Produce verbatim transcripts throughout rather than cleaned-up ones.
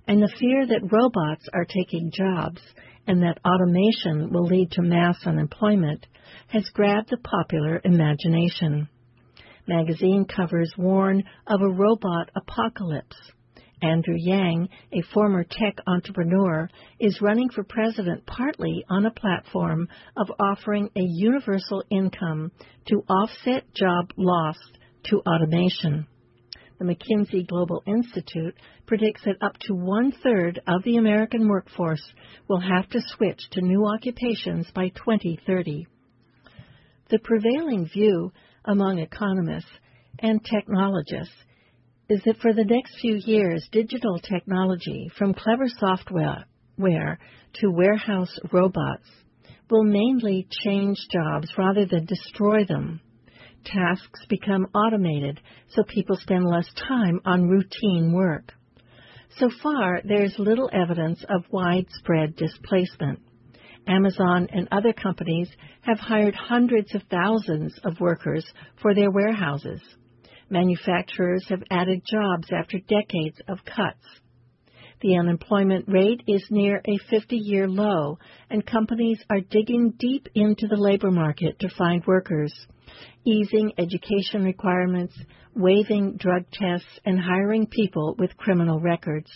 and the fear that robots are taking jobs and that automation will lead to mass unemployment has grabbed the popular imagination. Magazine covers warn of a robot apocalypse. Andrew Yang, a former tech entrepreneur, is running for president partly on a platform of offering a universal income to offset job loss to automation. The McKinsey Global Institute predicts that up to one-third of the American workforce will have to switch to new occupations by twenty thirty. The prevailing view among economists and technologists is that for the next few years, digital technology, from clever software to warehouse robots, will mainly change jobs rather than destroy them. Tasks become automated, so people spend less time on routine work. So far, there is little evidence of widespread displacement. Amazon and other companies have hired hundreds of thousands of workers for their warehouses. Manufacturers have added jobs after decades of cuts. The unemployment rate is near a fifty-year low, and companies are digging deep into the labor market to find workers, easing education requirements, waiving drug tests, and hiring people with criminal records.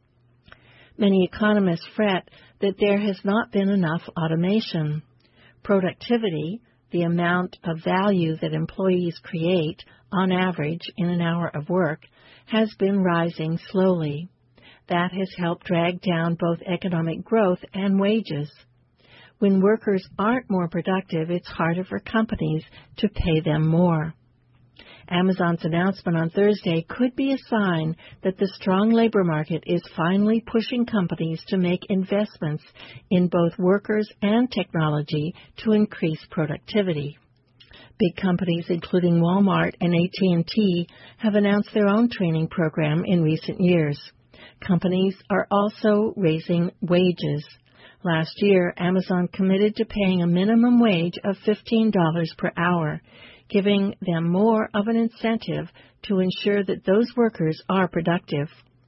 Many economists fret that there has not been enough automation. Productivity, the amount of value that employees create on average in an hour of work, has been rising slowly. That has helped drag down both economic growth and wages. When workers aren't more productive, it's harder for companies to pay them more. Amazon's announcement on Thursday could be a sign that the strong labor market is finally pushing companies to make investments in both workers and technology to increase productivity. Big companies including Walmart and A T and T have announced their own training program in recent years. Companies are also raising wages. Last year, Amazon committed to paying a minimum wage of fifteen dollars per hour, giving them more of an incentive to ensure that those workers are productive.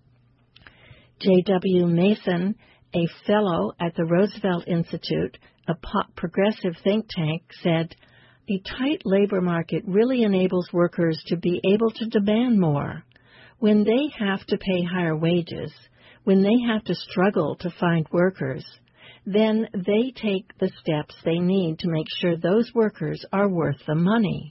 J W Mason, a fellow at the Roosevelt Institute, a progressive think tank, said, "A tight labor market really enables workers to be able to demand more. When they have to pay higher wages, when they have to struggle to find workers, then they take the steps they need to make sure those workers are worth the money."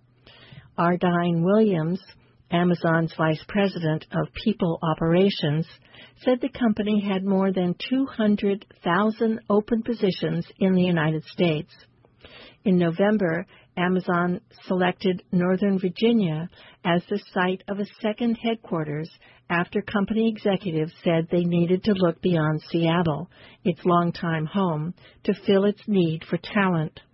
Ardine Williams, Amazon's vice president of people operations, said the company had more than two hundred thousand open positions in the United States. In November, Amazon selected Northern Virginia as the site of a second headquarters after company executives said they needed to look beyond Seattle, its longtime home, to fill its need for talent.